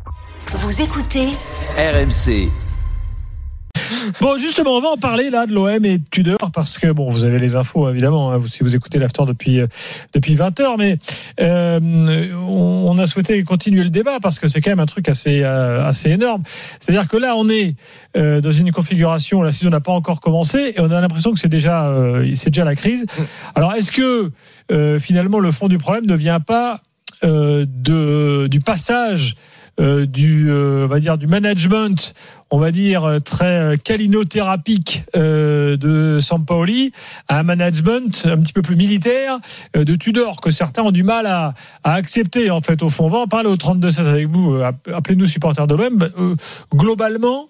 Vous écoutez RMC. Bon, justement, on va en parler là de l'OM et de Tudor parce que bon, vous avez les infos évidemment hein, si vous écoutez l'after depuis 20h, mais on a souhaité continuer le débat parce que c'est quand même un truc assez énorme. C'est-à-dire que là, on est dans une configuration, la saison n'a pas encore commencé et on a l'impression que c'est déjà la crise. Alors, est-ce que finalement le fond du problème ne vient pas du passage on va dire du management, on va dire très câlinothérapique de Sampaoli à un management un petit peu plus militaire de Tudor que certains ont du mal à accepter en fait au fond. On va en parler au 32-16 avec vous. Appelez-nous supporters de l'OM. Globalement,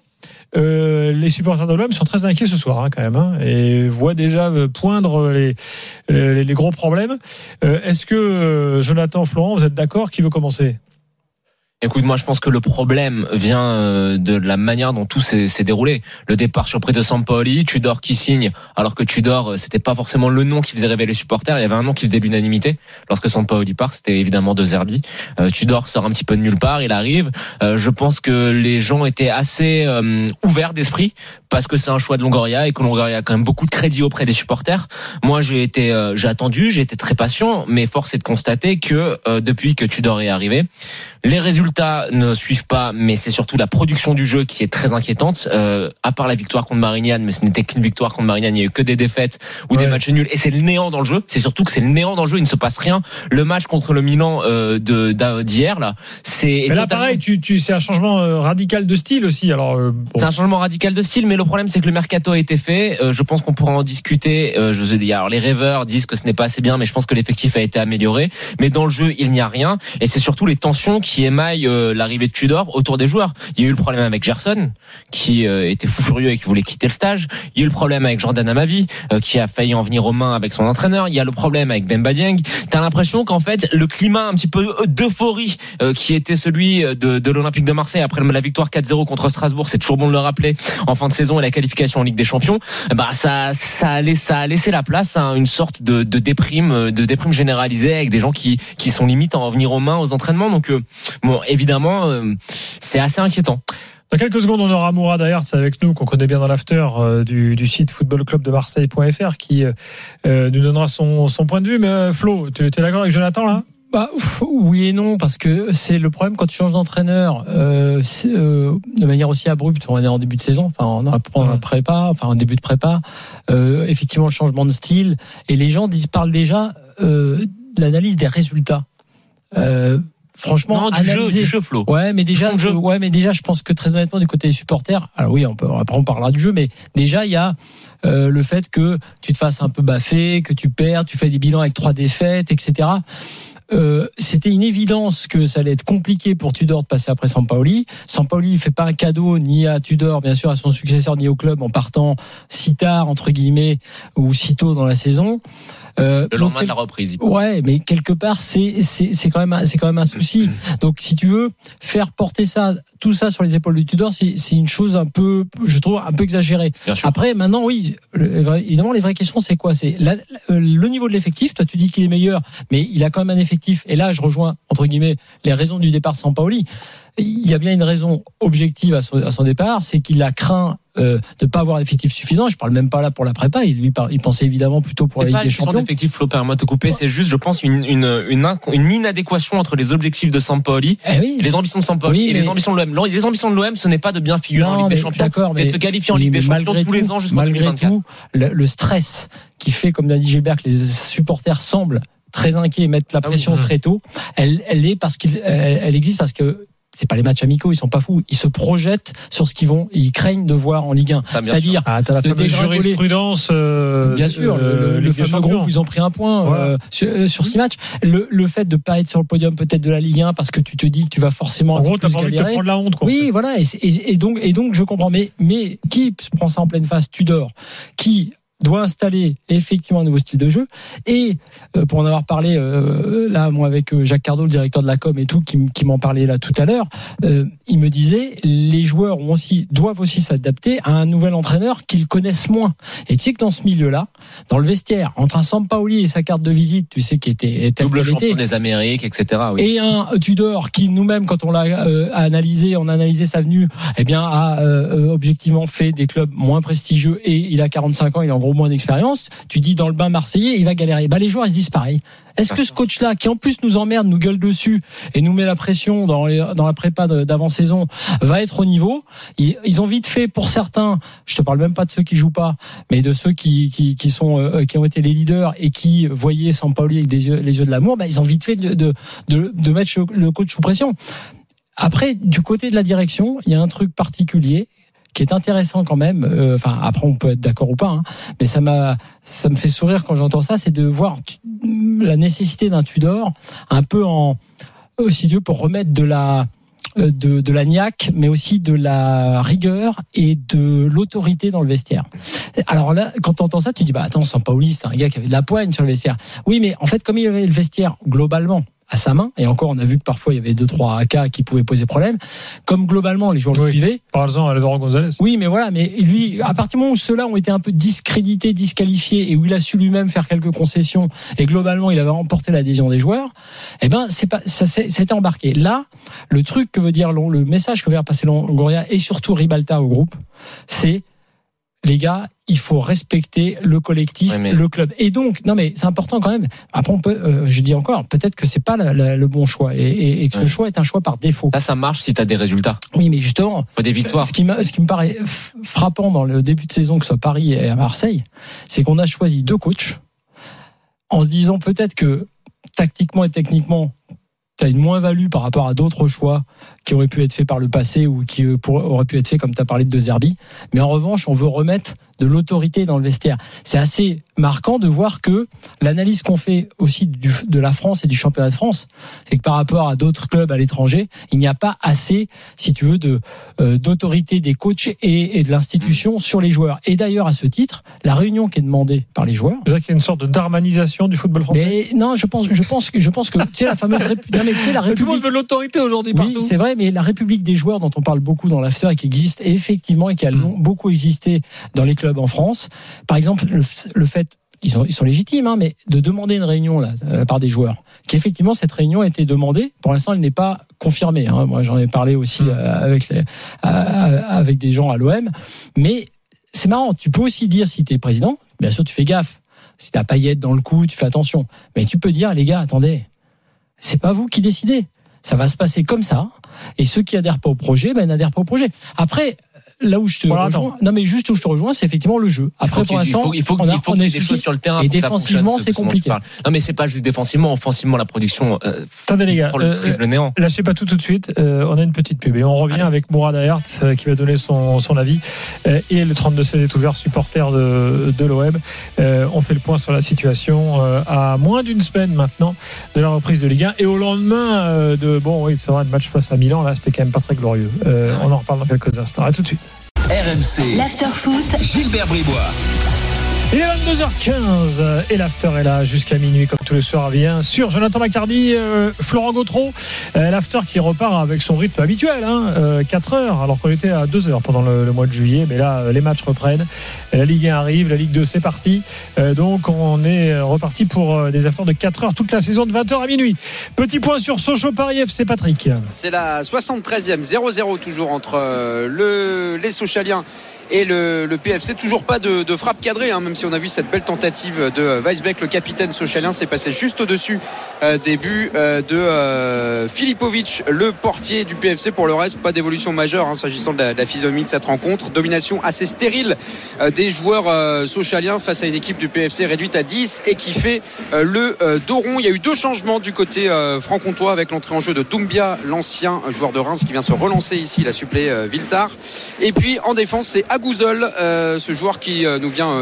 les supporters de l'OM sont très inquiets ce soir quand même et voient déjà poindre les gros problèmes. Est-ce que Jonathan, Florent, vous êtes d'accord? Qui veut commencer? Écoute, moi je pense que le problème vient de la manière dont tout s'est déroulé. Le départ surpris de Sampaoli, Tudor qui signe, alors que Tudor c'était pas forcément le nom qui faisait rêver les supporters, il y avait un nom qui faisait l'unanimité. Lorsque Sampaoli part, c'était évidemment De Zerbi. Tudor sort un petit peu de nulle part, il arrive. Je pense que les gens étaient assez ouverts d'esprit parce que c'est un choix de Longoria et que Longoria a quand même beaucoup de crédit auprès des supporters. Moi j'ai attendu, j'ai été très patient, mais force est de constater que depuis que Tudor est arrivé, les résultats ne suivent pas, mais c'est surtout la production du jeu qui est très inquiétante. À part la victoire contre Marignane, mais ce n'était qu'une victoire contre Marignane, il n'y a eu que des défaites ou des matchs nuls, et c'est le néant dans le jeu. C'est surtout que c'est le néant dans le jeu, il ne se passe rien. Le match contre le Milan d'hier, là, c'est... Mais là, pareil, c'est un changement radical de style aussi. Alors, bon. C'est un changement radical de style, mais le problème, c'est que le mercato a été fait. Je pense qu'on pourra en discuter. Je vous ai dit, alors les rêveurs disent que ce n'est pas assez bien, mais je pense que l'effectif a été amélioré. Mais dans le jeu, il n'y a rien, et c'est surtout les tensions qui émaillent l'arrivée de Tudor autour des joueurs. Il y a eu le problème avec Gerson qui était fou furieux et qui voulait quitter le stage. Il y a eu le problème avec Jordan Amavi qui a failli en venir aux mains avec son entraîneur. Il y a le problème avec Bemba Dieng. T'as l'impression qu'en fait le climat un petit peu d'euphorie qui était celui de l'Olympique de Marseille après la victoire 4-0 contre Strasbourg, c'est toujours bon de le rappeler, en fin de saison et la qualification en Ligue des Champions, ça a laissé la place à une sorte de déprime généralisée avec des gens qui sont limite à en venir aux mains aux entraînements. Donc bon, évidemment, c'est assez inquiétant. Dans quelques secondes, on aura Mourad Ayertz avec nous, qu'on connaît bien dans l'after du site footballclubdemarseille.fr, qui nous donnera son point de vue. Mais Flo, tu es d'accord avec Jonathan là? Oui et non, parce que c'est le problème quand tu changes d'entraîneur de manière aussi abrupte. On est en début de saison, en début de prépa, effectivement le changement de style, et les gens parlent déjà de l'analyse des résultats. Franchement, du jeu, Flo. Ouais, mais déjà, je pense que très honnêtement, du côté des supporters, alors oui, après on parlera du jeu, mais déjà il y a le fait que tu te fasses un peu baffer, que tu perds, tu fais des bilans avec 3 défaites, etc. C'était une évidence que ça allait être compliqué pour Tudor de passer après Sampaoli. Sampaoli ne fait pas un cadeau ni à Tudor, bien sûr, à son successeur, ni au club en partant si tard, entre guillemets, ou si tôt dans la saison. Le lendemain de la reprise. Ouais, mais quelque part c'est quand même un souci. Donc si tu veux faire porter tout ça sur les épaules de Tudor, c'est une chose un peu, je trouve, un peu exagérée. Après, maintenant, oui, évidemment, les vraies questions, c'est quoi? C'est le niveau de l'effectif. Toi, tu dis qu'il est meilleur, mais il a quand même un effectif. Et là, je rejoins entre guillemets les raisons du départ de Sampaoli. Il y a bien une raison objective à son départ, c'est qu'il a craint de ne pas avoir d'effectif suffisant. Je parle même pas là pour la prépa. Il pensait évidemment plutôt pour la Ligue des Champions. C'est pas d'effectif, Flo, permets-moi de te couper. C'est juste, je pense, une inadéquation entre les objectifs de Sampaoli et les ambitions de Sampaoli et les ambitions de l'OM. Les ambitions de l'OM, ce n'est pas de bien figurer en Ligue des Champions. C'est de se qualifier en Ligue des Champions tous les ans jusqu'en 2024. Malgré tout, le stress qui fait, comme l'a dit Gilbert, que les supporters semblent très inquiets et mettent la pression très tôt. Elle existe parce que c'est pas les matchs amicaux, ils sont pas fous, ils se projettent sur ce ils craignent de voir en Ligue 1. C'est-à-dire t'as la fameuse jurisprudence bien sûr, le fameux groupe où ils ont pris un point sur 6 matchs. Le fait de pas être sur le podium peut-être de la Ligue 1 parce que tu te dis que tu vas forcément en gros, t'as pas envie de te prendre la honte, quoi. Oui, voilà, et donc je comprends, mais qui prend ça en pleine face? Tudor, qui doit installer effectivement un nouveau style de jeu. Et pour en avoir parlé là, moi avec Jacques Cardot, le directeur de la com et tout, qui m'en parlait là tout à l'heure, il me disait les joueurs doivent aussi s'adapter à un nouvel entraîneur qu'ils connaissent moins. Et tu sais que dans ce milieu-là, dans le vestiaire, entre un Sampaoli et sa carte de visite, tu sais qui était double champion des Amériques, etc. Oui. Et un Tudor qui nous-mêmes, quand on l'a analysé sa venue, eh bien a objectivement fait des clubs moins prestigieux et il a 45 ans, il a en gros moins d'expérience. Tu dis dans le bain marseillais, il va galérer. Les joueurs ils se disent pareil. Est-ce que ce coach-là, qui en plus nous emmerde, nous gueule dessus et nous met la pression dans la prépa d'avant-saison, va être au niveau? Ils ont vite fait pour certains. Je te parle même pas de ceux qui jouent pas, mais de ceux qui ont été les leaders et qui voyaient Sampaoli avec les yeux de l'amour. Ils ont vite fait de mettre le coach sous pression. Après, du côté de la direction, il y a un truc particulier qui est intéressant quand même. Après on peut être d'accord ou pas, hein, mais ça me fait sourire quand j'entends ça, c'est de voir la nécessité d'un Tudor un peu si tu veux, pour remettre de la niaque, mais aussi de la rigueur et de l'autorité dans le vestiaire. Alors là, quand tu entends ça, tu dis attends, Sampaoli, c'est un gars qui avait de la poigne sur le vestiaire. Oui, mais en fait, comme il avait le vestiaire globalement à sa main, et encore on a vu que parfois il y avait 2-3 AK qui pouvaient poser problème, comme globalement les joueurs le suivaient. Par exemple Alvaro González. Oui, mais voilà, mais lui, à partir du moment où ceux-là ont été un peu discrédités, disqualifiés, et où il a su lui-même faire quelques concessions, et globalement il avait remporté l'adhésion des joueurs, ça s'était embarqué. Là, le truc que veut dire le message que veut passer Longoria et surtout Ribalta au groupe, c'est les gars, il faut respecter le collectif, le club. Et donc, non mais c'est important quand même. Après, on peut, je dis encore, peut-être que c'est pas le bon choix et que ce choix est un choix par défaut. Ça marche si t'as des résultats. Oui, mais justement, des victoires. Ce qui me paraît frappant dans le début de saison, que ce soit Paris et à Marseille, c'est qu'on a choisi 2 coachs en se disant peut-être que tactiquement et techniquement, t'as une moins-value par rapport à d'autres choix qui auraient pu être faits par le passé ou qui auraient pu être faits comme tu as parlé de Zerbi. Mais en revanche, on veut remettre de l'autorité dans le vestiaire. C'est assez marquant de voir que l'analyse qu'on fait aussi de la France et du championnat de France, c'est que par rapport à d'autres clubs à l'étranger, il n'y a pas assez, si tu veux, d'autorité des coachs et de l'institution sur les joueurs. Et d'ailleurs, à ce titre, la réunion qui est demandée par les joueurs. C'est vrai qu'il y a une sorte de darmanisation du football français. Mais non, je pense que tu sais la fameuse République. Tout le monde veut l'autorité aujourd'hui partout. Oui, c'est vrai, mais la République des joueurs dont on parle beaucoup dans l'after et qui existe effectivement et qui a beaucoup existé dans les clubs en France. Par exemple, le fait, ils sont légitimes, mais de demander une réunion là, de la part des joueurs, qu'effectivement cette réunion a été demandée. Pour l'instant, elle n'est pas confirmée. Moi, j'en ai parlé aussi avec des gens à l'OM. Mais c'est marrant. Tu peux aussi dire, si tu es président, bien sûr, tu fais gaffe. Si tu as paillettes dans le cou, tu fais attention. Mais tu peux dire, les gars, attendez, c'est pas vous qui décidez. Ça va se passer comme ça. Et ceux qui adhèrent pas au projet, n'adhèrent pas au projet. Après, là où je te rejoins, juste où je te rejoins, c'est effectivement le jeu. Après, pour l'instant, il faut qu'il y ait des choses sur le terrain. Et défensivement, c'est compliqué. Non, mais c'est pas juste défensivement. Offensivement, la production. Attendez, les gars. Prise le néant. Lâchez pas tout de suite. On a une petite pub et on revient avec Mourad Ahertz qui va donner son avis. Et le 32-16 est ouvert, supporter de l'OM. On fait le point sur la situation à moins d'une semaine maintenant de la reprise de Ligue 1 et au lendemain c'est vrai, le match face à Milan, là, c'était quand même pas très glorieux. On en reparle dans quelques instants. À tout de suite. RMC. L'after-foot. Gilbert Bribois. Il est 22h15 et l'after est là jusqu'à minuit comme tous les soirs bien sûr. Jonathan Mactardi, Florent Gautreau, l'after qui repart avec son rythme habituel, 4 heures alors qu'on était à 2 heures pendant le mois de juillet, mais là les matchs reprennent, la Ligue 1 arrive, la Ligue 2 c'est parti, donc on est reparti pour des afters de 4 heures toute la saison de 20h à minuit. Petit point sur Sochaux Paris FC, Patrick. C'est la 73e, 0-0 toujours entre les Sochaliens et le PFC. Toujours pas de frappe cadrée, même si on a vu cette belle tentative de Weisbeck, le capitaine sochalien. C'est passé juste au-dessus des buts de Filipovic, le portier du PFC. Pour le reste, pas d'évolution majeure s'agissant de la physionomie de cette rencontre. Domination assez stérile des joueurs sochaliens face à une équipe du PFC réduite à 10 et qui fait le dos rond. Il y a eu 2 changements du côté franc-comtois avec l'entrée en jeu de Doumbia, l'ancien joueur de Reims qui vient se relancer ici. Il a suppléé Viltard. Et puis en défense, c'est Agouzol, ce joueur qui nous vient du LOSC,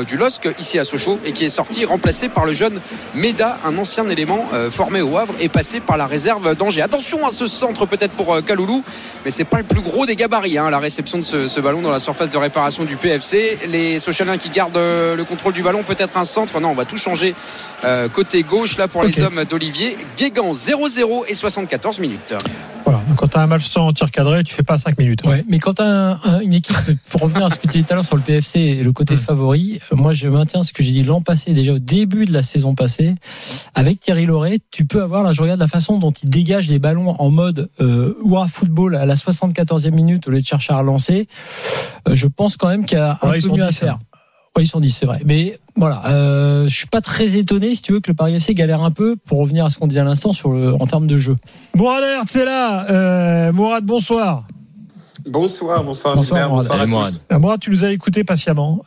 risque ici à Sochaux et qui est sorti remplacé par le jeune Meda, un ancien élément formé au Havre et passé par la réserve d'Angers. Attention à ce centre peut-être pour Kaloulou, mais c'est pas le plus gros des gabarits, la réception de ce ballon dans la surface de réparation du PFC. Les Sochaliens qui gardent le contrôle du ballon, peut-être un centre. Non, on va tout changer côté gauche là pour les hommes d'Olivier Guégan. 0-0 et 74 minutes. Voilà, donc quand tu as un match sans tir cadré, tu fais pas 5 minutes. Ouais, mais quand tu as une équipe, pour revenir à ce que tu disais tout à l'heure sur le PFC et le côté favori, moi je maintiens ce que j'ai dit l'an passé, déjà au début de la saison passée, avec Thierry Lauré, tu peux avoir, là je regarde la façon dont il dégage les ballons en mode Oura football à la 74e minute au lieu de chercher à relancer, je pense quand même qu'il y a un peu mieux à faire. Oui, ils sont 10, c'est vrai. Mais voilà, je suis pas très étonné, si tu veux, que le Paris FC galère un peu, pour revenir à ce qu'on disait à l'instant en termes de jeu. Mourad Hertz, c'est là. Mourad, bonsoir. Bonsoir Gilbert, bonsoir à tous. Mourad, tu nous as écouté patiemment,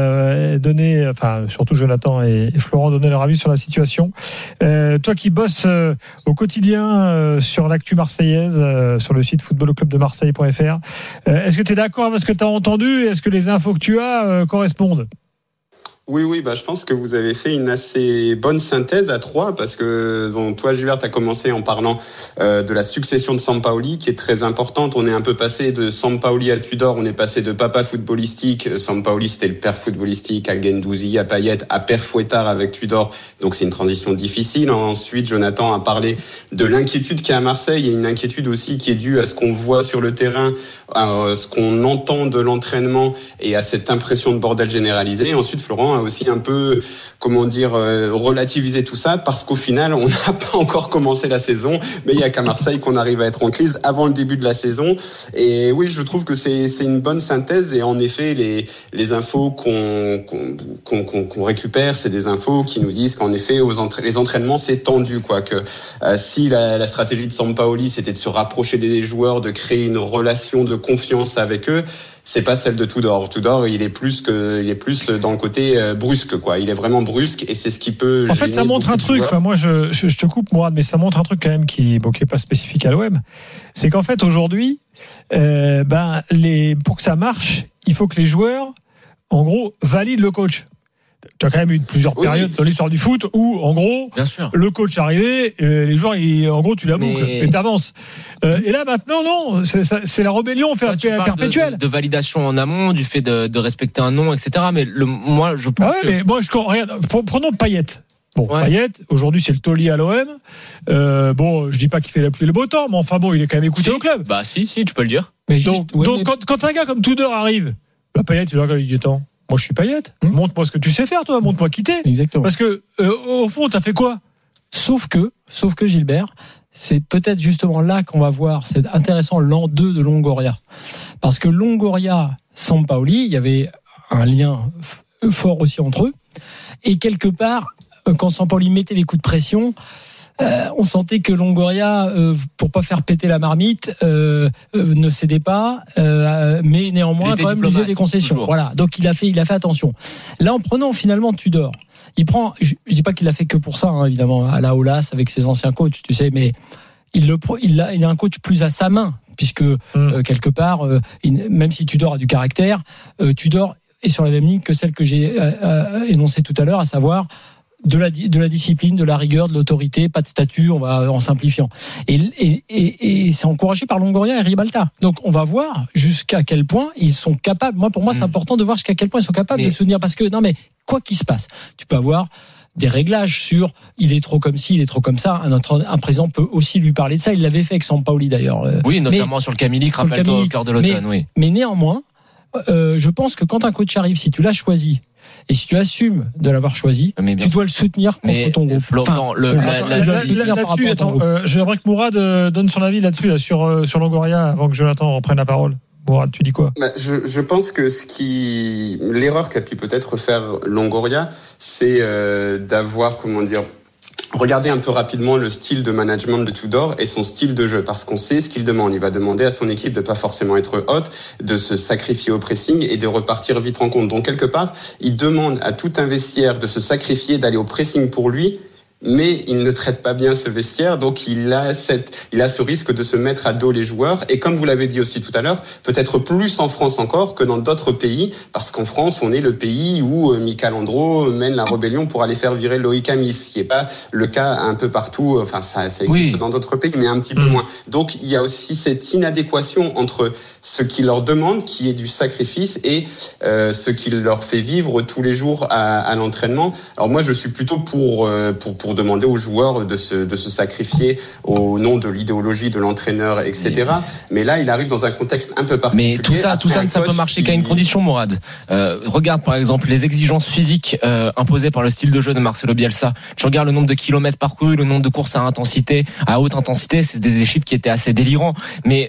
surtout Jonathan et Florent donner leur avis sur la situation. Toi qui bosses au quotidien sur l'actu marseillaise, sur le site footballclubdemarseille.fr, est-ce que tu es d'accord avec ce que tu as entendu et est-ce que les infos que tu as correspondent ? Oui, je pense que vous avez fait une assez bonne synthèse à trois, parce que toi, Gilbert, tu as commencé en parlant de la succession de Sampaoli, qui est très importante. On est un peu passé de Sampaoli à Tudor, on est passé de papa footballistique. Sampaoli, c'était le père footballistique, à Guendouzi, à Payet, à père Fouettard avec Tudor. Donc c'est une transition difficile. Ensuite, Jonathan a parlé de l'inquiétude qu'il y a à Marseille, et une inquiétude aussi qui est due à ce qu'on voit sur le terrain, à ce qu'on entend de l'entraînement et à cette impression de bordel généralisé. Et ensuite, Florent a aussi un peu, relativisé tout ça, parce qu'au final, on n'a pas encore commencé la saison, mais il n'y a qu'à Marseille qu'on arrive à être en crise avant le début de la saison. Et oui, je trouve que c'est une bonne synthèse, et en effet, les infos qu'on récupère, c'est des infos qui nous disent qu'en effet, les entraînements, c'est tendu, que si la stratégie de Sampaoli, c'était de se rapprocher des joueurs, de créer une relation de confiance avec eux, c'est pas celle de Tudor. Tudor, il est plus dans le côté brusque, Il est vraiment brusque, et c'est ce qui peut. En fait, ça montre un truc. Moi, je te coupe, Mourad, mais ça montre un truc quand même qui est pas spécifique à l'OM. C'est qu'en fait, aujourd'hui, pour que ça marche, il faut que les joueurs, en gros, valident le coach. Tu as quand même eu plusieurs périodes dans l'histoire du foot où, en gros, le coach arrivait, et les joueurs, en gros, tu la boucles et t'avances. Et là, maintenant, non, c'est la rébellion perpétuelle. De validation en amont, du fait de respecter un nom, etc. Mais moi, je pense prenons Payet. Payet, aujourd'hui, c'est le taulier à l'OM. Je dis pas qu'il fait la pluie et le beau temps, mais enfin bon, il est quand même écouté au club. Bah, si, tu peux le dire. Mais quand un gars comme Tudor arrive, Payet, il regarde, il dit, attends, moi je suis Payet, montre-moi ce que tu sais faire, toi, montre-moi quitter. Exactement. Parce que au fond, t'as fait quoi ? Sauf que Gilbert, c'est peut-être justement là qu'on va voir, c'est intéressant, l'an 2 de Longoria. Parce que Longoria, Sampaoli, il y avait un lien fort aussi entre eux. Et quelque part, quand Sampaoli mettait des coups de pression, on sentait que Longoria, pour pas faire péter la marmite, ne cédait pas, mais néanmoins quand même faisait des concessions. Toujours. Voilà, donc il a fait attention. Là, en prenant finalement Tudor, il prend. Je dis pas qu'il l'a fait que pour ça, évidemment, à la Aulas avec ses anciens coachs, tu sais, mais il a un coach plus à sa main, puisque quelque part, même si Tudor a du caractère, Tudor est sur la même ligne que celle que j'ai énoncée tout à l'heure, à savoir de la discipline, de la rigueur, de l'autorité, pas de statut, on va en simplifiant. Et c'est encouragé par Longoria et Ribalta. Donc on va voir jusqu'à quel point ils sont capables. Pour moi, c'est important de voir jusqu'à quel point ils sont capables de se soutenir, parce que quoi qu'il se passe, tu peux avoir des réglages sur il est trop comme ci, il est trop comme ça. Un président peut aussi lui parler de ça. Il l'avait fait avec Sampaoli d'ailleurs. Oui, notamment sur le Camilic, rappelle-toi, au cœur de l'automne. Mais néanmoins, je pense que quand un coach arrive, si tu l'as choisi, et si tu assumes de l'avoir choisi, tu dois le soutenir contre ton groupe. Là-dessus, j'aimerais que Mourad donne son avis là-dessus, sur Longoria, avant que Jonathan reprenne la parole. Mourad, tu dis quoi ? Je pense que l'erreur qu'a pu peut-être faire Longoria, c'est d'avoir, regarder un peu rapidement le style de management de Tudor et son style de jeu, parce qu'on sait ce qu'il demande. Il va demander à son équipe de pas forcément être haute, de se sacrifier au pressing et de repartir vite en compte. Donc quelque part, il demande à tout un vestiaire de se sacrifier, d'aller au pressing pour lui, mais il ne traite pas bien ce vestiaire, donc il a ce risque de se mettre à dos les joueurs. Et comme vous l'avez dit aussi tout à l'heure, peut-être plus en France encore que dans d'autres pays, parce qu'en France, on est le pays où Michael Landreau mène la rébellion pour aller faire virer Loïc Amis, ce qui n'est pas le cas un peu partout. Enfin, ça existe dans d'autres pays, mais un petit peu moins. Donc, il y a aussi cette inadéquation entre ce qu'il leur demande, qui est du sacrifice, et ce qu'il leur fait vivre tous les jours à l'entraînement. Alors moi, je suis plutôt pour demander aux joueurs de se sacrifier au nom de l'idéologie de l'entraîneur, etc. Mais là, il arrive dans un contexte un peu particulier. Mais tout ça, ça peut marcher qu'à une condition, Mourad. Regarde par exemple les exigences physiques imposées par le style de jeu de Marcelo Bielsa. Tu regardes le nombre de kilomètres parcourus, le nombre de courses à haute intensité, c'est des chiffres qui étaient assez délirants. Mais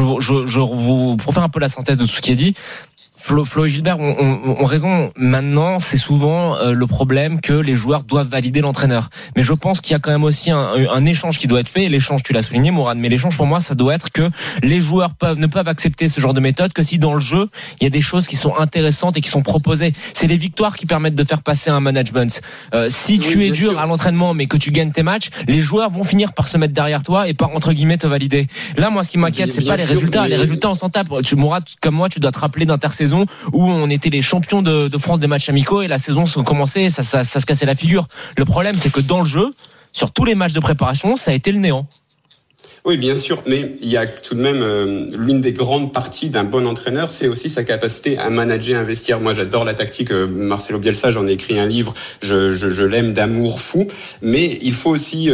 pour faire un peu la synthèse de tout ce qui est dit, Flo et Gilbert ont raison. Maintenant, c'est souvent le problème que les joueurs doivent valider l'entraîneur. Mais je pense qu'il y a quand même aussi un échange qui doit être fait. Et l'échange, tu l'as souligné, Mourad, mais l'échange pour moi, ça doit être que les joueurs ne peuvent accepter ce genre de méthode que si dans le jeu, il y a des choses qui sont intéressantes et qui sont proposées. C'est les victoires qui permettent de faire passer un management. Si tu es dur à l'entraînement, mais que tu gagnes tes matchs, les joueurs vont finir par se mettre derrière toi et par, entre guillemets, te valider. Là, moi, ce qui m'inquiète, c'est pas les résultats. Les résultats, on s'en tape. Mourad, comme moi, tu dois te rappeler d'intersaison où on était les champions de France des matchs amicaux et la saison commençait, ça se cassait la figure. Le problème, c'est que dans le jeu, sur tous les matchs de préparation, ça a été le néant. Oui, bien sûr, mais il y a tout de même l'une des grandes parties d'un bon entraîneur, c'est aussi sa capacité à manager un vestiaire. Moi, j'adore la tactique Marcelo Bielsa, j'en ai écrit un livre, je l'aime d'amour fou, mais il faut aussi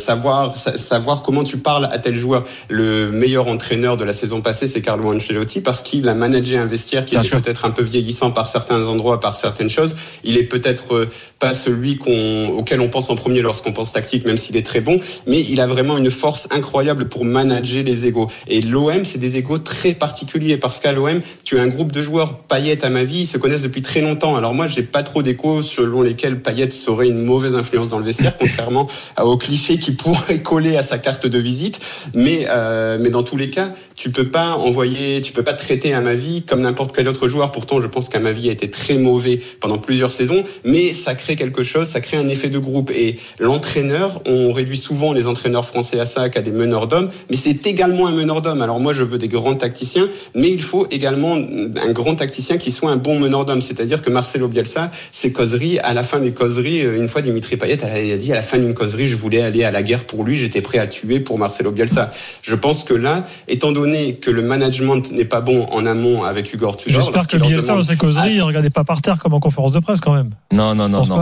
savoir comment tu parles à tel joueur. Le meilleur entraîneur de la saison passée, c'est Carlo Ancelotti, parce qu'il a managé un vestiaire qui était peut-être un peu vieillissant par certains endroits, par certaines choses. Il est peut-être pas celui auquel on pense en premier lorsqu'on pense tactique, même s'il est très bon, mais il a vraiment une force incroyable pour manager les égos. Et l'OM, c'est des égos très particuliers, parce qu'à l'OM, tu as un groupe de joueurs, Payet à ma vie, ils se connaissent depuis très longtemps. Alors moi, j'ai pas trop d'échos selon lesquels Payet serait une mauvaise influence dans le vestiaire, contrairement aux clichés qui pourraient coller à sa carte de visite. Mais dans tous les cas, tu peux pas traiter Amavi comme n'importe quel autre joueur. Pourtant, je pense qu'Amavi a été très mauvais pendant plusieurs saisons, mais ça crée quelque chose, ça crée un effet de groupe. Et l'entraîneur, on réduit souvent les entraîneurs français à ça, qu'à des meneurs d'hommes, mais c'est également un meneur d'hommes. Alors moi, je veux des grands tacticiens, mais il faut également un grand tacticien qui soit un bon meneur d'hommes. C'est-à-dire que Marcelo Bielsa, ses causeries, à la fin des causeries, une fois Dimitri Payet a dit à la fin d'une causerie, je voulais aller à la guerre pour lui, j'étais prêt à tuer pour Marcelo Bielsa. Je pense que là, étant donné que le management n'est pas bon en amont avec Igor Tudor, j'espère que Bielsa dans ses causeries, il regardait pas par terre comme en conférence de presse quand même. Non,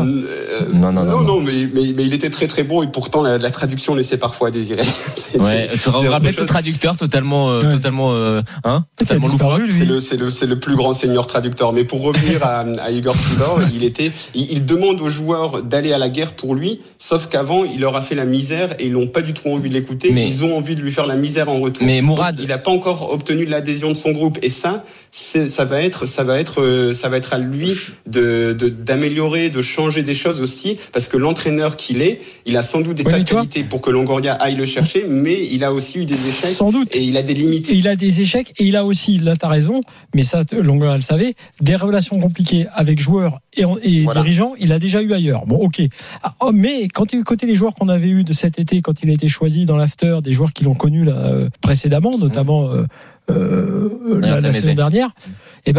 mais il était très très bon, et pourtant la traduction laissait parfois à désirer. Ouais, tu rappelles ce traducteur totalement loufoque. C'est le plus grand senior traducteur. Mais pour revenir à Igor Tudor, il demande aux joueurs d'aller à la guerre pour lui, sauf qu'avant il leur a fait la misère et ils n'ont pas du tout envie de l'écouter. Mais ils ont envie de lui faire la misère en retour. Mais Mourad, donc, il n'a pas encore obtenu l'adhésion de son groupe, et ça va être à lui d'améliorer, de changer des choses aussi, parce que l'entraîneur qu'il est, il a sans doute des tas de qualités pour que Longoria aille le chercher, mais il a aussi eu des échecs. Sans doute. Et il a des limites. Et il a des échecs, et il a aussi, là t'as raison, mais ça Longoria le savait, des relations compliquées avec joueurs et dirigeants, il a déjà eu ailleurs. Bon, ok. Mais côté les joueurs qu'on avait eu de cet été, quand il a été choisi dans l'after, des joueurs qui l'ont connu là, précédemment, notamment la saison dernière, et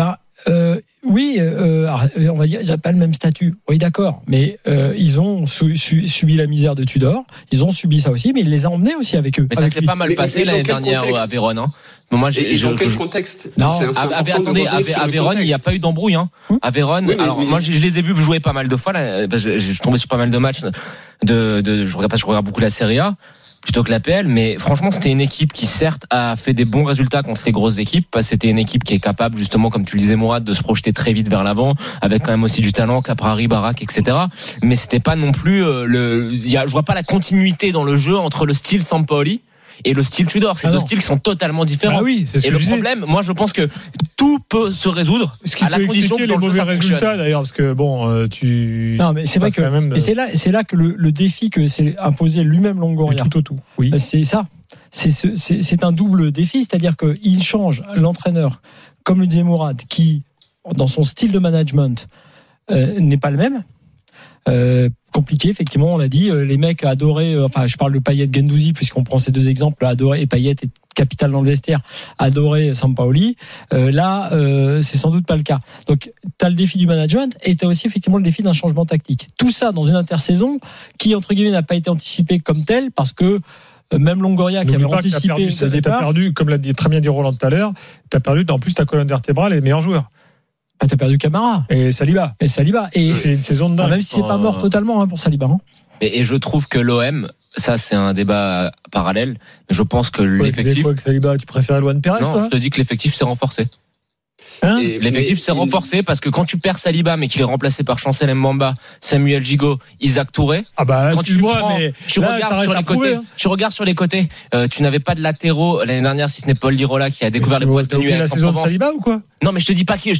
on va dire ils n'ont pas le même statut. Oui, d'accord, mais ils ont subi la misère de Tudor, ils ont subi ça aussi, mais il les a emmenés aussi avec eux. Mais ça s'est pas mal passé l'année dernière à Vérone. Hein. Bon, moi, dans quel contexte? Attendez, à Vérone, il n'y a pas eu d'embrouille. Hein. À Vérone, moi je les ai vus jouer pas mal de fois. Là, je suis tombé sur pas mal de matchs. Je regarde beaucoup la Serie A plutôt que l'APL, mais franchement c'était une équipe qui certes a fait des bons résultats contre les grosses équipes, parce que c'était une équipe qui est capable justement, comme tu le disais Mourad, de se projeter très vite vers l'avant, avec quand même aussi du talent, Caprari, Barak, etc. Mais c'était pas non plus je vois pas la continuité dans le jeu entre le style Sampaoli et le style Tudor. C'est deux styles qui sont totalement différents. Ah oui, c'est ce et que le problème, moi je pense que tout peut se résoudre à la condition que les mauvais résultats d'ailleurs, parce que Non, mais c'est vrai que même... c'est là que le défi que s'est imposé lui-même Longoria. Tout. Oui. C'est ça. C'est un double défi, c'est-à-dire qu'il change l'entraîneur, comme le disait Mourad, qui dans son style de management n'est pas le même. Compliqué, effectivement, on l'a dit. Les mecs adoraient, enfin, je parle de Payet, Guendouzi, puisqu'on prend ces deux exemples, adoraient, et Payet est capital dans le vestiaire, adoraient Sampaoli. Là, c'est sans doute pas le cas. Donc, t'as le défi du management et t'as aussi effectivement le défi d'un changement tactique. Tout ça dans une intersaison qui, entre guillemets, n'a pas été anticipée comme telle, parce que même Longoria qui avait anticipé le départ, t'as perdu, comme l'a dit très bien dit Roland tout à l'heure, t'as perdu en plus ta colonne vertébrale et les meilleurs joueurs. Ah, t'as perdu Camara et Saliba. Et c'est une saison de dingue. Même si c'est pas mort totalement pour Saliba. Et je trouve que l'OM, ça c'est un débat parallèle, mais je pense que l'effectif. Quoi, que Saliba, tu préfères Luan Pérez? Non, je te dis que l'effectif s'est renforcé. L'effectif s'est renforcé parce que quand tu perds Saliba mais qu'il est remplacé par Chancel Mbamba, Samuel Gigot, Isaac Touré, quand tu regardes sur les côtés, tu n'avais pas de latéraux l'année dernière si ce n'est Paul Lirola qui a découvert les boîtes de nuit avec la saison de Saliba ou quoi? Non, mais je te dis pas qu'il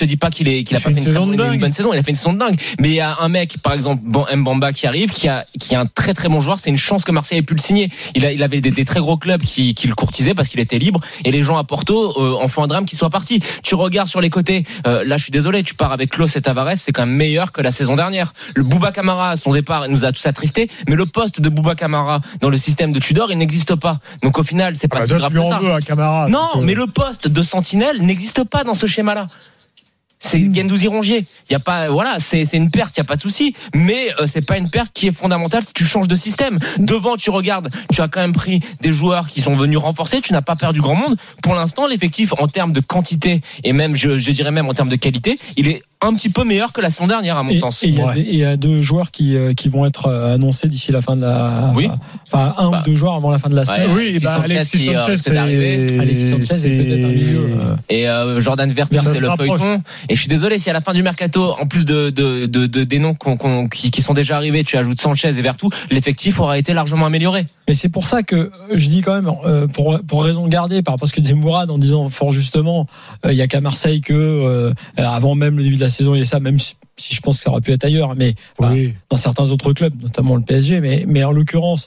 a pas fait une bonne saison, il a fait une saison de dingue. Mais il y a un mec, par exemple, Mbamba qui arrive, qui est un très très bon joueur. C'est une chance que Marseille ait pu le signer. Il avait des très gros clubs qui le courtisaient parce qu'il était libre. Et les gens à Porto en font un drame qu'il soit parti. Tu regardes sur les côtés. Là, je suis désolé, tu pars avec Klose et Tavares, c'est quand même meilleur que la saison dernière. Le Bouba Camara, à son départ, nous a tous attristés. Mais le poste de Bouba Camara dans le système de Tudor, il n'existe pas. Donc au final, c'est pas si grave que ça. Camara, non, mais le poste de sentinelle n'existe pas dans ce schéma-là. C'est Guendouzi Rongier. Il y a pas, voilà, c'est une perte, il y a pas de souci. Mais c'est pas une perte qui est fondamentale si tu changes de système. Devant, tu regardes, tu as quand même pris des joueurs qui sont venus renforcer. Tu n'as pas perdu grand monde. Pour l'instant, l'effectif en termes de quantité et même, je dirais même en termes de qualité, il est un petit peu meilleur que la saison dernière à mon sens. Et il y a deux joueurs qui vont être annoncés d'ici la fin de la. Oui. Enfin, un ou deux joueurs avant la fin de la semaine. Oui, Alexis Sanchez c'est peut-être un milieu. Et Jordan Vertu, c'est le feuilleton. Et je suis désolé si à la fin du mercato, en plus des noms qui sont déjà arrivés, tu ajoutes Sanchez et Vertu, l'effectif aura été largement amélioré. Mais c'est pour ça que je dis quand même, pour raison de garder, par rapport à ce que disait Mourad en disant fort justement, il y a qu'à Marseille que avant même le début de la saison, il y a ça, même si je pense que ça aurait pu être ailleurs, mais oui. Dans certains autres clubs, notamment le PSG, mais en l'occurrence,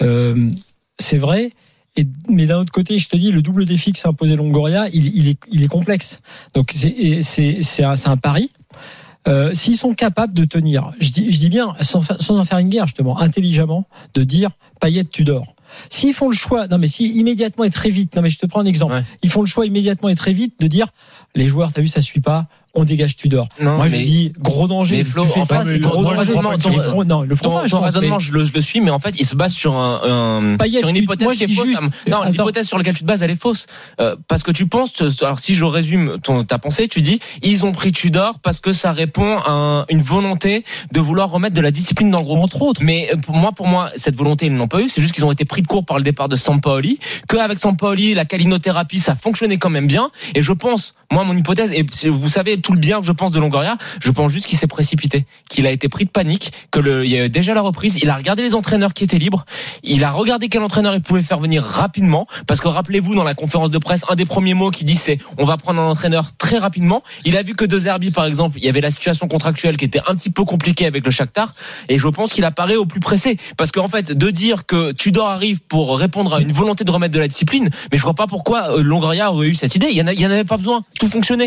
c'est vrai. Mais d'un autre côté, je te dis, le double défi que s'est imposé Longoria, il est complexe. Donc c'est un pari. S'ils sont capables de tenir, je dis bien, sans en faire une guerre justement, intelligemment, de dire Payet, Tudor. S'ils font le choix, si immédiatement et très vite, je te prends un exemple, ils font le choix immédiatement et très vite de dire les joueurs, t'as vu, ça suit pas, on dégage Tudor. Moi, je dis gros danger. Mais Flo, en fait, ton raisonnement, je le suis, mais en fait, il se base sur une hypothèse qui est fausse. Non, l'hypothèse sur laquelle tu te bases, elle est fausse. Parce que tu penses, alors si je résume ta pensée, tu dis, ils ont pris Tudor parce que ça répond à une volonté de vouloir remettre de la discipline dans le groupe. Entre autres. Mais pour moi, cette volonté, ils n'ont pas eu. C'est juste qu'ils ont été pris de court par le départ de Sampaoli. Qu'avec Sampaoli, la calinothérapie, ça fonctionnait quand même bien. Et je pense, moi, mon hypothèse, et vous savez tout le bien que je pense de Longoria, je pense juste qu'il s'est précipité, qu'il a été pris de panique, il y a déjà la reprise, il a regardé les entraîneurs qui étaient libres, il a regardé quel entraîneur il pouvait faire venir rapidement, parce que rappelez-vous, dans la conférence de presse, un des premiers mots qu'il dit, c'est on va prendre un entraîneur très rapidement. Il a vu que De Zerbi, par exemple, il y avait la situation contractuelle qui était un petit peu compliquée avec le Shakhtar, et je pense qu'il apparaît au plus pressé, parce qu'en fait, de dire que Tudor arrive pour répondre à une volonté de remettre de la discipline, mais je vois pas pourquoi Longoria aurait eu cette idée. Il y en avait pas besoin, tout fonctionnait.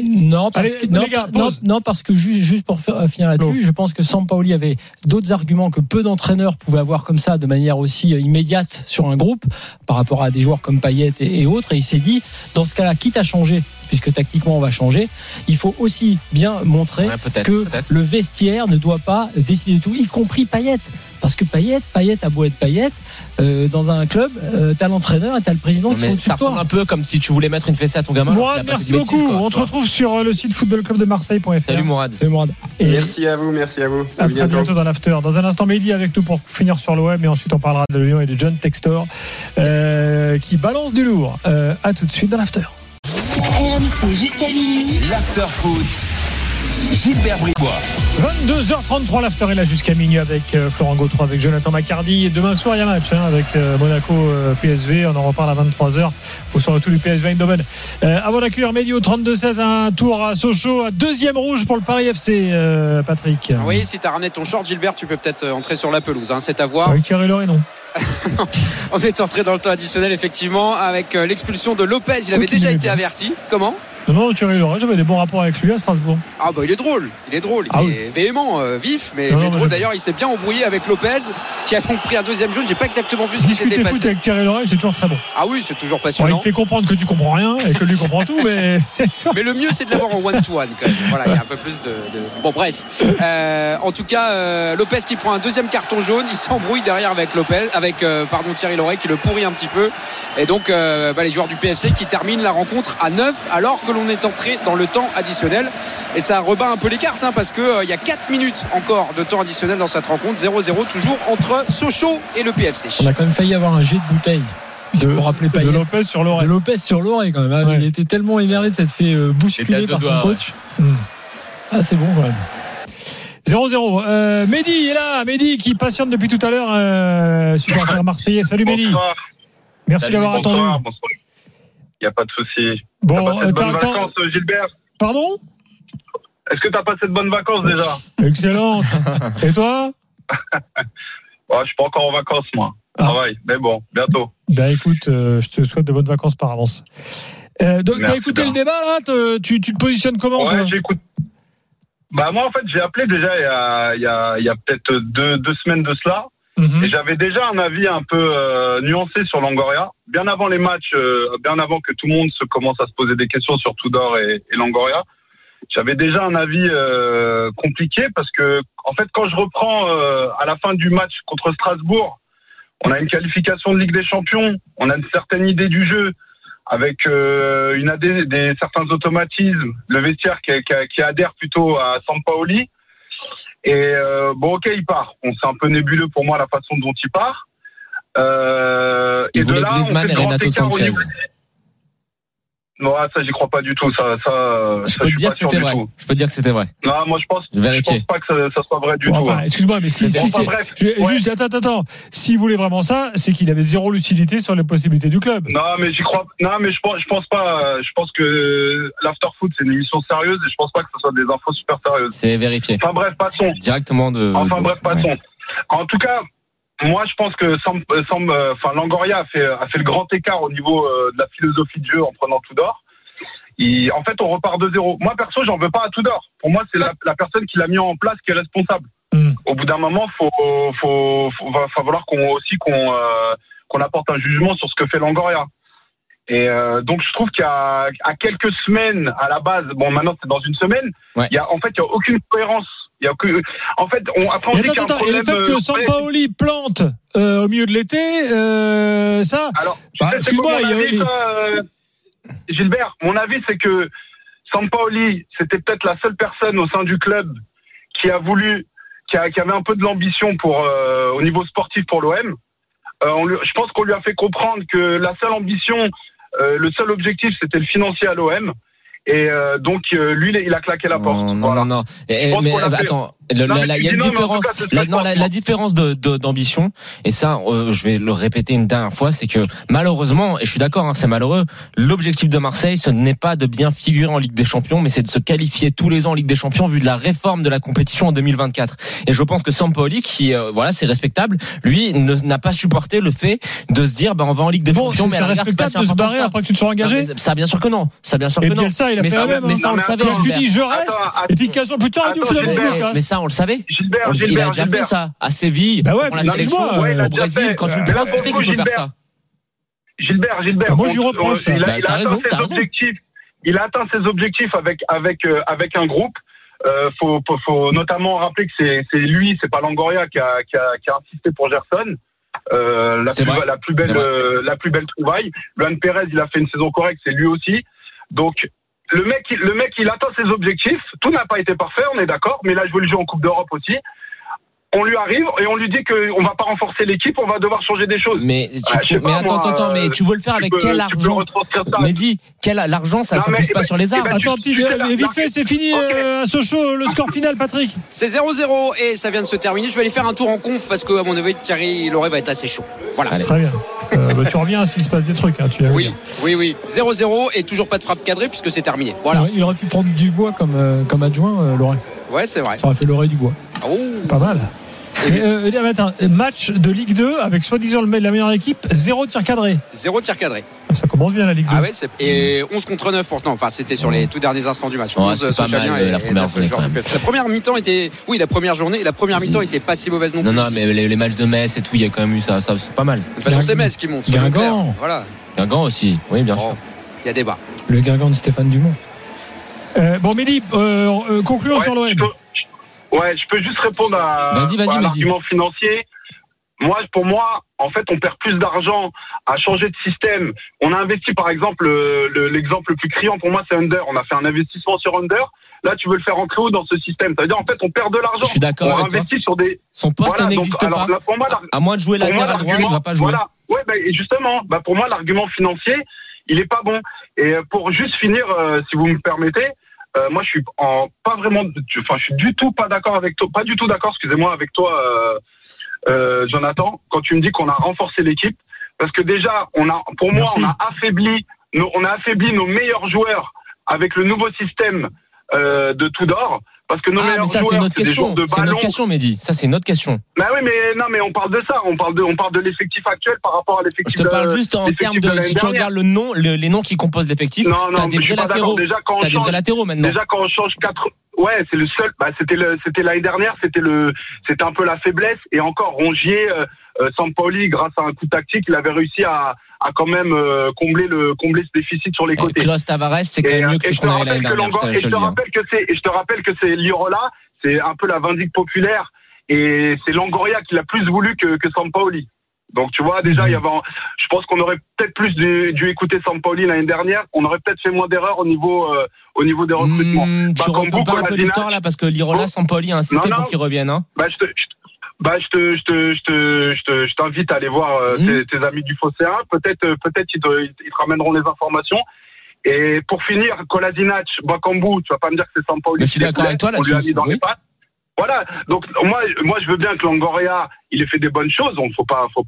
Non, parce que juste pour finir là-dessus, je pense que Sampaoli avait d'autres arguments que peu d'entraîneurs pouvaient avoir comme ça de manière aussi immédiate sur un groupe par rapport à des joueurs comme Payet et autres, et il s'est dit, dans ce cas-là, quitte à changer, puisque tactiquement on va changer, il faut aussi bien montrer que le vestiaire ne doit pas décider de tout, y compris Payet. Parce que Payet a beau être Payet, dans un club, t'as l'entraîneur et t'as le président qui sont au-dessus de toi. Ça ressemble un peu comme si tu voulais mettre une fessée à ton gamin. Mourad, merci beaucoup. On te retrouve sur le site footballclubdemarseille.fr. Salut Mourad. Merci à vous. À bientôt dans l'after. Dans un instant, Mehdi avec nous pour finir sur l'OM, et ensuite on parlera de Lyon et de John Textor qui balance du lourd. À tout de suite dans l'after. RMC jusqu'à minuit. L'after foot. Gilbert Bribois. 22h33, l'after est là jusqu'à minuit avec Florent Gautreau, avec Jonathan Maccardy. Et demain soir, il y a match avec Monaco PSV. On en reparle à 23h. Faut sur le tout du PSV Eindhoven. Avant d'accueillir Mehdi au 32-16, un tour à Sochaux, à deuxième rouge pour le Paris FC, Patrick. Oui, si tu as ramené ton short, Gilbert, tu peux peut-être entrer sur la pelouse. C'est à voir. Avec Thierry Loret, non. On est entré dans le temps additionnel, effectivement, avec l'expulsion de Lopez. Il avait déjà été averti. Comment ? Non, Thierry Loret, j'avais des bons rapports avec lui à Strasbourg. Ah bah il est drôle, il est véhément, vif, mais drôle. D'ailleurs, il s'est bien embrouillé avec Lopez, qui a donc pris un deuxième jaune. J'ai pas exactement vu ce qui s'était passé. Foot avec Thierry Loret, c'est toujours très bon. Ah oui, c'est toujours passionnant. Il te fait comprendre que tu comprends rien et que lui comprend tout, mais mais le mieux c'est de l'avoir en one-to-one quand même. Voilà, il y a un peu plus de... Bon bref. En tout cas, Lopez qui prend un deuxième carton jaune, il s'embrouille derrière avec Thierry Loret qui le pourrit un petit peu. Et donc les joueurs du PFC qui terminent la rencontre à 9 alors que l'on est entré dans le temps additionnel. Et ça rebat un peu les cartes parce que il y a 4 minutes encore de temps additionnel dans cette rencontre. 0-0 toujours entre Sochaux et le PFC. On a quand même failli avoir un jet de bouteille. De Lopez sur Loret. De Lopez sur Loret quand même. Ouais. Il était tellement énervé de s'être fait bousculer par son coach. Ouais. Ah, c'est bon quand même. 0-0. Mehdi est là. Mehdi qui patiente depuis tout à l'heure. Supporter marseillais. Salut Mehdi. Merci d'avoir attendu. Bonsoir. Il n'y a pas de souci. Bon, t'as passé de bonnes vacances, Gilbert? Pardon? Est-ce que tu as passé de bonnes vacances déjà? Excellente. Et toi? Je suis pas encore en vacances, moi. Travail, mais bon, bientôt. Ben écoute, je te souhaite de bonnes vacances par avance. Donc, t'as écouté le débat là? Tu te positionnes comment? Ouais, j'écoute. Moi, en fait, j'ai appelé déjà il y a peut-être deux semaines de cela. Et j'avais déjà un avis un peu nuancé sur Longoria, bien avant les matchs, bien avant que tout le monde commence à se poser des questions sur Tudor et Longoria. J'avais déjà un avis compliqué parce que, en fait, quand je reprends à la fin du match contre Strasbourg, on a une qualification de Ligue des Champions, on a une certaine idée du jeu avec certains automatismes, le vestiaire qui adhère plutôt à Sampaoli. Et il part. C'est un peu nébuleux pour moi la façon dont il part. Il voulait Griezmann et Renato Sanchez. Non, ça j'y crois pas du tout. Je peux te dire que c'était vrai. Je peux dire que c'était vrai. Non, moi je pense pas que ça soit vrai du tout. Enfin, excuse-moi, mais juste attends. S'il voulait vraiment ça, c'est qu'il avait zéro lucidité sur les possibilités du club. Non, mais j'y crois. Non, mais je pense pas. Je pense que l'After Foot c'est une émission sérieuse et je pense pas que ce soit des infos super sérieuses. C'est vérifié. Enfin bref, passons. Directement passons. Ouais. En tout cas, moi je pense que Longoria a fait le grand écart au niveau de la philosophie de jeu en prenant Tudor. En fait, on repart de zéro. Moi perso, j'en veux pas à Tudor. Pour moi, c'est la personne qui l'a mis en place qui est responsable. Au bout d'un moment, va falloir qu'on apporte un jugement sur ce que fait Longoria. Et donc je trouve qu'il y a quelques semaines à la base, maintenant c'est dans une semaine, il y a aucune cohérence. En fait, après on dit qu'il y a un problème. Et le fait que Sampaoli plante au milieu de l'été, ça. Alors, excuse-moi, Gilbert, mon avis c'est que Sampaoli, c'était peut-être la seule personne au sein du club qui avait un peu de l'ambition au niveau sportif pour l'OM. Je pense qu'on lui a fait comprendre que la seule ambition, le seul objectif, c'était le financier à l'OM. Et donc lui, il a claqué la porte. Non. Mais attends, il y a une différence. La différence d'ambition. Et ça, je vais le répéter une dernière fois, c'est que malheureusement, et je suis d'accord, c'est malheureux. L'objectif de Marseille, ce n'est pas de bien figurer en Ligue des Champions, mais c'est de se qualifier tous les ans en Ligue des Champions, vu de la réforme de la compétition en 2024. Et je pense que Sampaoli, qui c'est respectable, lui n'a pas supporté le fait de se dire, on va en Ligue des Champions. Mais c'est respectable de se barrer après que tu te sois engagé. Ça, bien sûr que non. Mais ça, on le savait. Tu dis je reste, et puis 15 jours plus tard, il nous finalement je me casse. Mais ça, on le savait. Gilbert, il a déjà fait ça à Séville, pour la sélection, au Brésil. Quand tu le prends, tu sais qu'il peut faire ça. Gilbert, moi je reproche. Il a atteint ses objectifs avec un groupe. Faut notamment rappeler que c'est lui, c'est pas Longoria qui a insisté pour Gerson. La plus belle trouvaille. Luan Pérez, il a fait une saison correcte, c'est lui aussi. Donc le mec il atteint ses objectifs. Tout n'a pas été parfait, on est d'accord, mais là je veux le jouer en Coupe d'Europe aussi. On lui arrive et on lui dit qu'on va pas renforcer l'équipe, on va devoir changer des choses. Mais attends, mais tu veux le faire avec quel argent? Mais dis, l'argent, ça pousse pas sur les arbres. Attends, vite fait, c'est fini à Sochaux, le score final, Patrick. C'est 0-0 et ça vient de se terminer. Je vais aller faire un tour en conf parce que à mon avis, Thierry Loret va être assez chaud. Voilà. Très bien. Tu reviens s'il se passe des trucs. Oui. 0-0 et toujours pas de frappe cadrée puisque c'est terminé. Voilà. Il aurait pu prendre Dubois comme adjoint, Loret. Ouais, c'est vrai. Ça aurait fait Loret Dubois. Oh. Pas mal. Match de Ligue 2 avec soi-disant la meilleure équipe, 0 tir cadré. 0 tir cadré. Ça commence bien la Ligue 2. Ah ouais, et 11 contre 9 pourtant. Enfin, c'était sur les tout derniers instants du match. 11 Socialien et la première journée. La première mi-temps était. Oui, la première journée. La première mi-temps était pas si mauvaise non plus. Non, mais les matchs de Metz et tout, il y a quand même eu ça c'est pas mal. De toute façon, c'est Metz qui monte. Guingamp. Voilà. Guingamp aussi, oui, bien sûr. Il y a débat. Le Guingamp de Stéphane Dumont. Bon, Mehdi, concluons sur l'OM. Je peux juste répondre à l'argument financier. Pour moi, en fait, on perd plus d'argent à changer de système. On a investi, par exemple, l'exemple le plus criant pour moi, c'est Under. On a fait un investissement sur Under. Là, tu veux le faire entrer où dans ce système? Ça veut dire, en fait, on perd de l'argent. Je suis d'accord avec toi. Sur des... Son poste n'existe pas. Là, pour moi, à moins de jouer latéral droit, il ne va pas jouer. Voilà. Ouais, justement, pour moi, l'argument financier, il est pas bon. Et pour juste finir, si vous me permettez, moi, je suis pas vraiment, je suis du tout pas d'accord avec toi, pas du tout d'accord, excusez-moi, avec toi, Jonathan, quand tu me dis qu'on a renforcé l'équipe, parce que déjà, on a affaibli nos meilleurs joueurs avec le nouveau système de Tudor. Parce que nos meilleurs joueurs, c'est notre question. C'est notre question, Mehdi. Ça, c'est notre question. Bah oui, mais on parle de ça. On parle de l'effectif actuel par rapport à l'effectif. Je te parle juste en termes de, si tu regardes les noms qui composent l'effectif. T'as des vrais latéraux. T'as des vrais latéraux maintenant. Déjà, quand on change 4, ouais, c'est le seul, c'était l'année dernière, c'était un peu la faiblesse. Et encore, Rongier, Sampaoli, grâce à un coup tactique, il avait réussi à quand même combler ce déficit sur les côtés. Klaus Tavares, c'est quand même mieux que ce qu'on avait l'année dernière. Et je te rappelle que c'est Lirola, c'est un peu la vindicte populaire, et c'est Longoria qui l'a plus voulu que Sampaoli. Donc tu vois, déjà, je pense qu'on aurait peut-être plus dû écouter Sampaoli l'année dernière. On aurait peut-être fait moins d'erreurs au niveau des recrutements. Tu reprends pas un peu l'histoire là, parce que Lirola, Sampaoli a insisté pour qu'ils reviennent. Hein. Je t'invite à aller voir tes amis du Phocéen. Peut-être ils te ramèneront les informations. Et pour finir, Kolasinac, Bakambu, tu vas pas me dire que c'est Sampaoli. Mais je suis d'accord avec toi là-dessus. On lui a mis dans les pattes. Voilà. Donc moi je veux bien que Longoria il ait fait des bonnes choses. On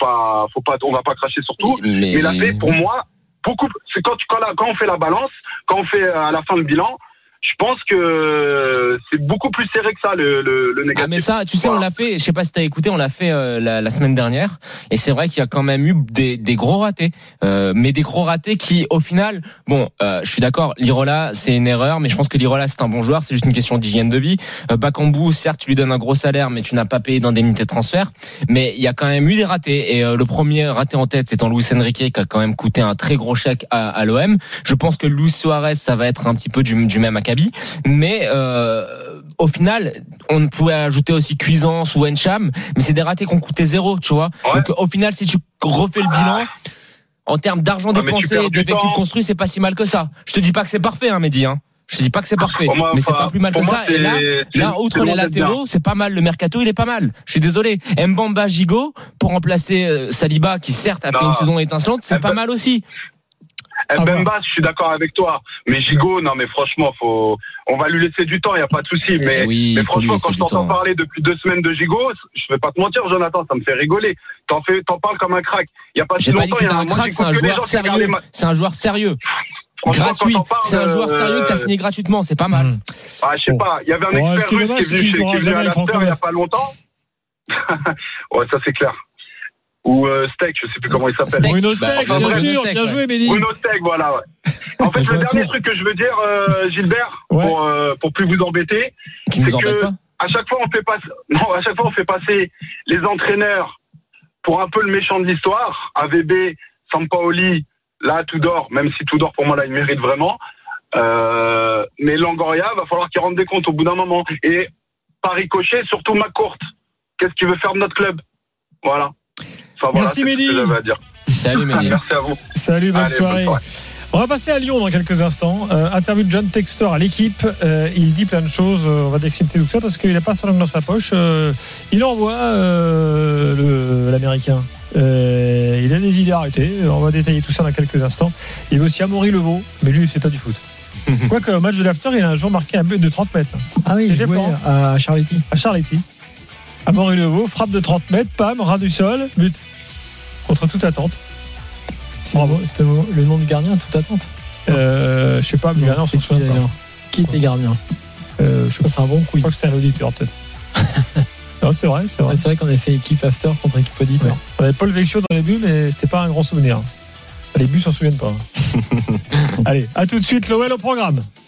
va pas cracher sur tout. Mais il a fait pour moi beaucoup. C'est quand on fait la balance, quand on fait à la fin le bilan. Je pense que c'est beaucoup plus serré que ça le négatif. Ah mais ça, tu sais, on l'a fait. Je sais pas si t'as écouté, on l'a fait la semaine dernière. Et c'est vrai qu'il y a quand même eu des gros ratés, mais des gros ratés qui, au final, je suis d'accord. Lirola, c'est une erreur, mais je pense que Lirola c'est un bon joueur. C'est juste une question d'hygiène de vie. Bakambu, certes, tu lui donnes un gros salaire, mais tu n'as pas payé d'indemnité de transfert. Mais il y a quand même eu des ratés. Et le premier raté en tête, c'est Luis Enrique qui a quand même coûté un très gros chèque à l'OM. Je pense que Luis Suarez, ça va être un petit peu du même acabit. Mais au final, on pouvait ajouter aussi Cuisance ou Encham, mais c'est des ratés qui ont coûté 0, tu vois. Ouais. Donc au final, si tu refais le bilan en termes d'argent dépensé et d'effectifs construits, c'est pas si mal que ça. Je te dis pas que c'est parfait, hein, Mehdi. Hein. Je te dis pas que c'est parfait, mais c'est pas plus mal que ça. Et là, outre les latéraux, c'est pas mal. Le mercato, il est pas mal. Je suis désolé. Mbamba, Gigot pour remplacer Saliba, qui certes a fait une saison étincelante, c'est pas mal aussi. Mbemba, je suis d'accord avec toi. Mais Gigot, non, mais franchement, on va lui laisser du temps, il n'y a pas de souci. Mais franchement, quand je t'entends parler depuis 2 semaines de Gigot, je vais pas te mentir, Jonathan, ça me fait rigoler. T'en parles comme un crack. Il y a pas si longtemps, il y a un crack, c'est un joueur sérieux. C'est un joueur sérieux. Gratuit. C'est un joueur sérieux que t'as signé gratuitement, c'est pas mal. Ah, je sais pas. Il y avait un expert russe qui est venu à l'after il y a pas longtemps. Ouais, ça c'est clair. Ou Steak, je sais plus comment il s'appelle. Bruno Steak, bien sûr, bien joué, Mehdi. Bruno Steak, voilà, ouais. En fait, le dernier truc que je veux dire, Gilbert, pour plus vous embêter, c'est que à chaque fois on fait passer les entraîneurs pour un peu le méchant de l'histoire, AVB, Sampaoli, là Tudor, même si Tudor pour moi là il mérite vraiment. Mais Longoria, va falloir qu'il rende des comptes au bout d'un moment. Et par ricochet, surtout McCourt. Qu'est-ce qu'il veut faire de notre club? Voilà. Enfin, merci Mehdi. Salut Mehdi. Merci à vous. Salut, bonne soirée. On va passer à Lyon dans quelques instants. Interview de John Textor à l'équipe. Il dit plein de choses. On va décrypter tout ça parce qu'il n'a pas sa langue dans sa poche. Il envoie l'Américain. Il a des idées arrêtées. On va détailler tout ça dans quelques instants. Il y a aussi Amaury Levaux, mais lui, c'est pas du foot. Quoique, au match de l'after, il a un jour marqué un but de 30 mètres. Ah oui, il jouait à Charletti. À Charletti. Amaury Levaux, frappe de 30 mètres, pam, ras du sol, but. Contre toute attente. Bravo. C'était le nom du gardien, toute attente. Je sais pas, mais gardien, on s'en souvient pas. Qui était gardien? Je sais pas, c'est un bon quiz. Je crois que c'était un auditeur, peut-être. Non, c'est vrai. C'est vrai qu'on avait fait équipe after contre équipe auditeur. Ouais. On avait Paul Vecchio dans les buts, mais c'était pas un grand souvenir. Les buts s'en souviennent pas. Allez, à tout de suite, l'OL au programme.